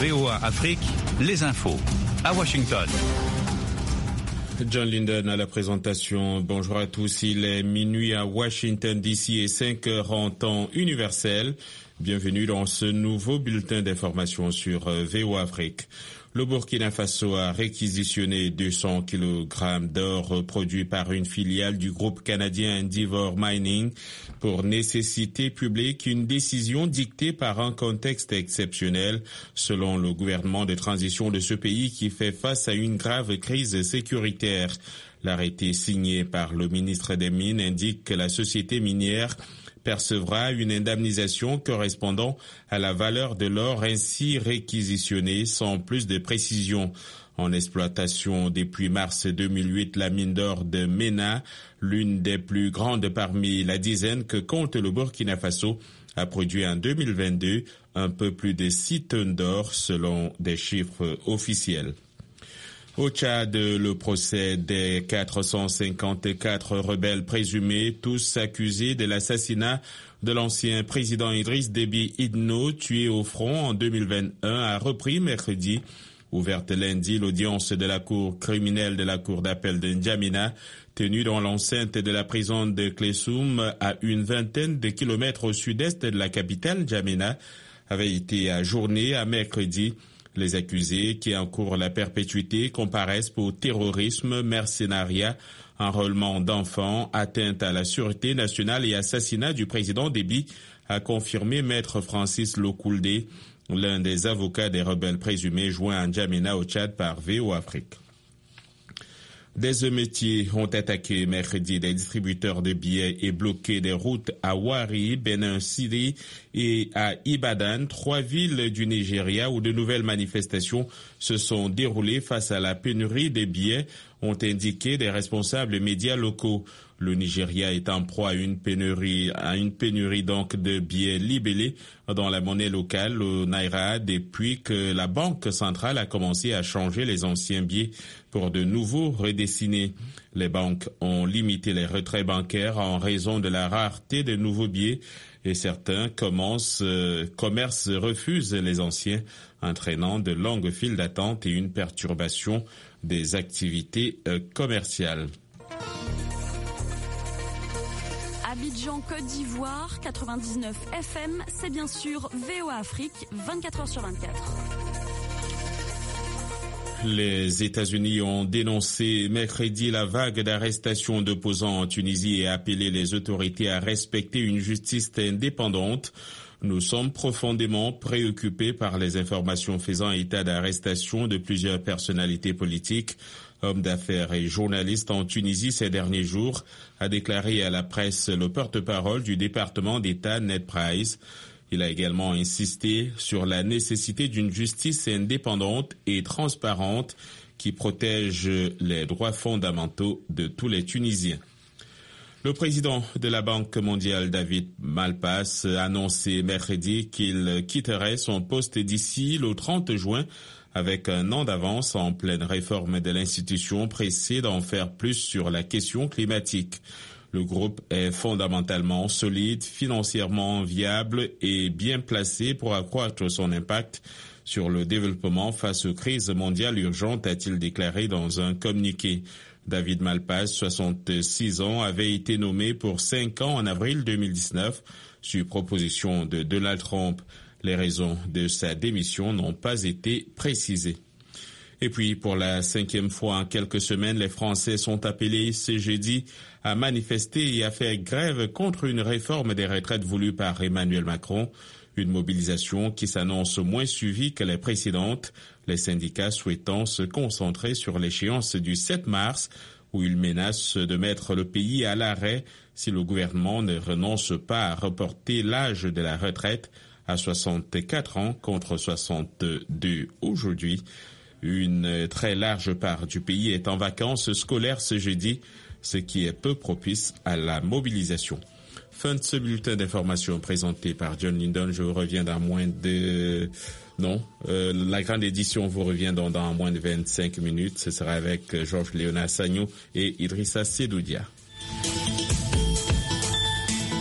VOA Afrique, les infos. À Washington. John Linden à la présentation. Bonjour à tous. Il est minuit à Washington DC et 5 heures en temps universel. Bienvenue dans ce nouveau bulletin d'information sur VOA Afrique. Le Burkina Faso a réquisitionné 200 kg d'or produit par une filiale du groupe canadien Endeavour Mining pour nécessité publique, une décision dictée par un contexte exceptionnel selon le gouvernement de transition de ce pays qui fait face à une grave crise sécuritaire. L'arrêté signé par le ministre des Mines indique que la société minière percevra une indemnisation correspondant à la valeur de l'or ainsi réquisitionné sans plus de précision. En exploitation depuis mars 2008, la mine d'or de Mena, l'une des plus grandes parmi la dizaine que compte le Burkina Faso, a produit en 2022 un peu plus de 6 tonnes d'or selon des chiffres officiels. Au Tchad, le procès des 454 rebelles présumés, tous accusés de l'assassinat de l'ancien président Idriss Déby Itno, tué au front en 2021, a repris mercredi. Ouverte lundi, l'audience de la cour criminelle de la cour d'appel de N'Djamena, tenue dans l'enceinte de la prison de Klessoum, à une vingtaine de kilomètres au sud-est de la capitale N'Djamena, avait été ajournée à mercredi. Les accusés qui encourent la perpétuité comparaissent pour terrorisme, mercenariat, enrôlement d'enfants, atteinte à la sûreté nationale et assassinat du président Déby, a confirmé maître Francis Lokoulde, l'un des avocats des rebelles présumés joints à N'Djamena au Tchad par VOA Afrique. Des émeutiers ont attaqué mercredi des distributeurs de billets et bloqué des routes à Wari, Benin City et à Ibadan, 3 villes du Nigeria où de nouvelles manifestations se sont déroulées face à la pénurie des billets, ont indiqué des responsables médias locaux. Le Nigeria est en proie à une pénurie donc de billets libellés dans la monnaie locale, le Naira, depuis que la Banque centrale a commencé à changer les anciens billets pour de nouveaux redessinés. Les banques ont limité les retraits bancaires en raison de la rareté de nouveaux billets et certains commerces refusent les anciens, entraînant de longues files d'attente et une perturbation des activités commerciales. Abidjan, Côte d'Ivoire, 99 FM, c'est bien sûr VOA Afrique, 24h sur 24. Les États-Unis ont dénoncé mercredi la vague d'arrestations d'opposants en Tunisie et appelé les autorités à respecter une justice indépendante. Nous sommes profondément préoccupés par les informations faisant état d'arrestation de plusieurs personnalités politiques, hommes d'affaires et journalistes en Tunisie ces derniers jours, a déclaré à la presse le porte-parole du département d'État Ned Price. Il a également insisté sur la nécessité d'une justice indépendante et transparente qui protège les droits fondamentaux de tous les Tunisiens. Le président de la Banque mondiale, David Malpass, a annoncé mercredi qu'il quitterait son poste d'ici le 30 juin avec un an d'avance en pleine réforme de l'institution, pressé d'en faire plus sur la question climatique. Le groupe est fondamentalement solide, financièrement viable et bien placé pour accroître son impact sur le développement face aux crises mondiales urgentes, a-t-il déclaré dans un communiqué. David Malpass, 66 ans, avait été nommé pour 5 ans en avril 2019 sur proposition de Donald Trump. Les raisons de sa démission n'ont pas été précisées. Et puis, pour la 5e fois en quelques semaines, les Français sont appelés ce jeudi à manifester et à faire grève contre une réforme des retraites voulue par Emmanuel Macron. Une mobilisation qui s'annonce moins suivie que les précédentes, les syndicats souhaitant se concentrer sur l'échéance du 7 mars, où ils menacent de mettre le pays à l'arrêt si le gouvernement ne renonce pas à reporter l'âge de la retraite à 64 ans contre 62 aujourd'hui. Une très large part du pays est en vacances scolaires ce jeudi, ce qui est peu propice à la mobilisation. Fin de ce bulletin d'information présenté par John Linden. Je vous reviens dans moins de... la grande édition vous revient dans moins de 25 minutes. Ce sera avec Georges Léonard Sagnou et Idrissa Sedoudia.